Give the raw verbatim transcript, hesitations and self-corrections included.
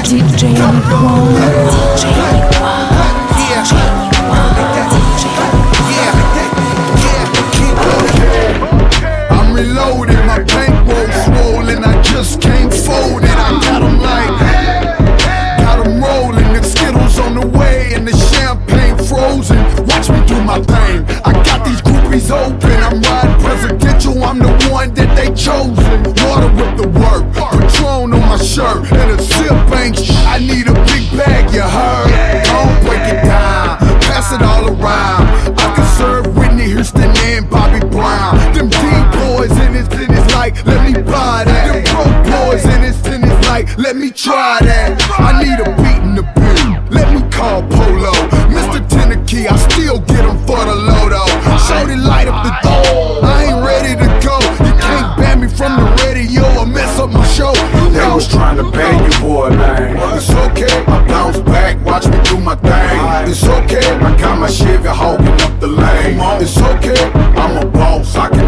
D J Nick One, D J Nick One, D J Nick One, D J I'm reloaded, my bankroll swollen, I just can't fold it. I got 'em like, got 'em rolling, the Skittles on the way and the champagne frozen. Watch me do my thing, I got these groupies open. I'm riding presidential, I'm the one that they chosen. Water with the work, Patron on my shirt, and a sip ain't sh- I need a big bag, you heard? Don't break it down, pass it all around. I can serve Whitney Houston and Bobby Brown. Them D-boys in this, in this like, let me buy that. Them broke boys in this, in this like, let me try that. I need a beat in the beat, let me call Polo. Mister Tennessee, I still get him for the Lodo. Shorty light up the door, I ain't ready to go. You can't ban me from the radio or mess up my show. You They know. was trying to ban you, boy, man. It's okay, I bounce back, watch me do my thing. It's okay, I got my Chevy hogging up the lane. It's okay, I'm a boss, I can